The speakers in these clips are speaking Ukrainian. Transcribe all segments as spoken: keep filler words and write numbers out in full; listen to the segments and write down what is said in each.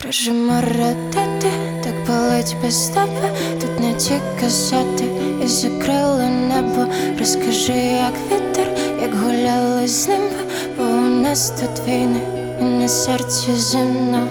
Кружимо ротати, так болить без тебе. Тут не ті касети і закрили небо. Розкажи, як вітер, як гуляли з ним, бо у нас тут війни і на серці зимно.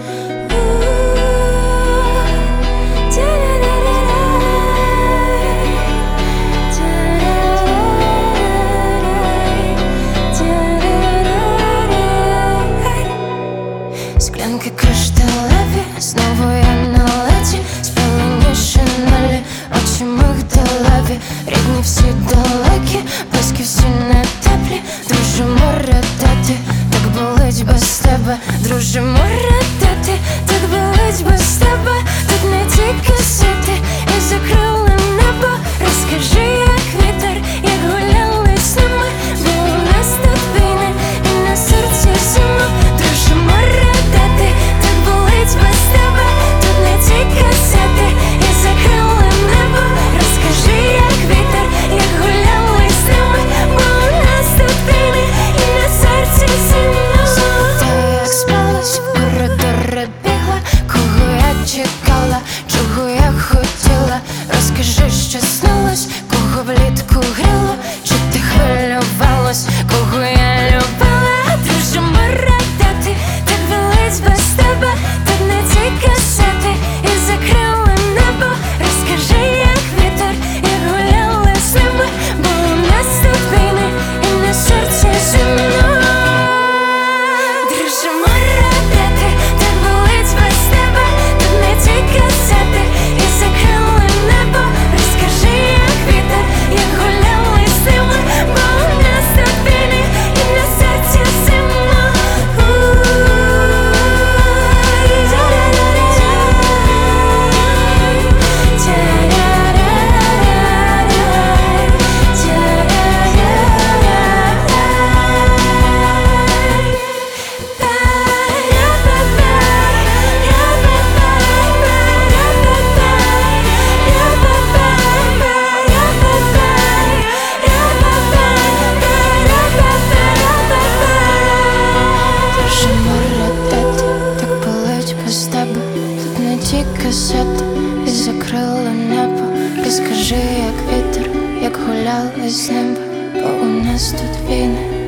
Склянки кришталеві, знову я на леті, спалені шинелі, очі мигдалеві, рідні всі далекі, близькі всі не теплі. Дружимо ридати, так болить без тебе. Дружимо ридати, так болить без тебе. Тут не ті касети і закрили небо. Розкажи, як вітер, як гуляли з ними, бо у нас тут війни і на серці зима. Дружимо ридати, так болить без тебе. Тут не ті касети і закрили небо. Розкажи, як вітер, як гуляли з ними, бо у нас тут війни і на серці зима. Ти як спалась, в коридори бігла, кого я чекала, чого я хотіла. Розкажи, що снилось, кого влітку гріло, чи ти хвилювалась, кого я любила. Дружимо ридати, так болить без тебе. Тут не ті касети і закрили небо. Розкажи, як вітер, як гуляли з ними, бо у нас тут війни і на серці зима. Дружимо ридати, так болить без тебе. Тут не ті касети і закрили небо. Розкажи, як вітер, як гуляли з ними, бо у нас тут війни і на серці зима. Дружимо ридати, так болить без тебе. Тут не ті касети і закрили небо. Розкажи, як вітер, як гуляли з ним, бо у нас тут війни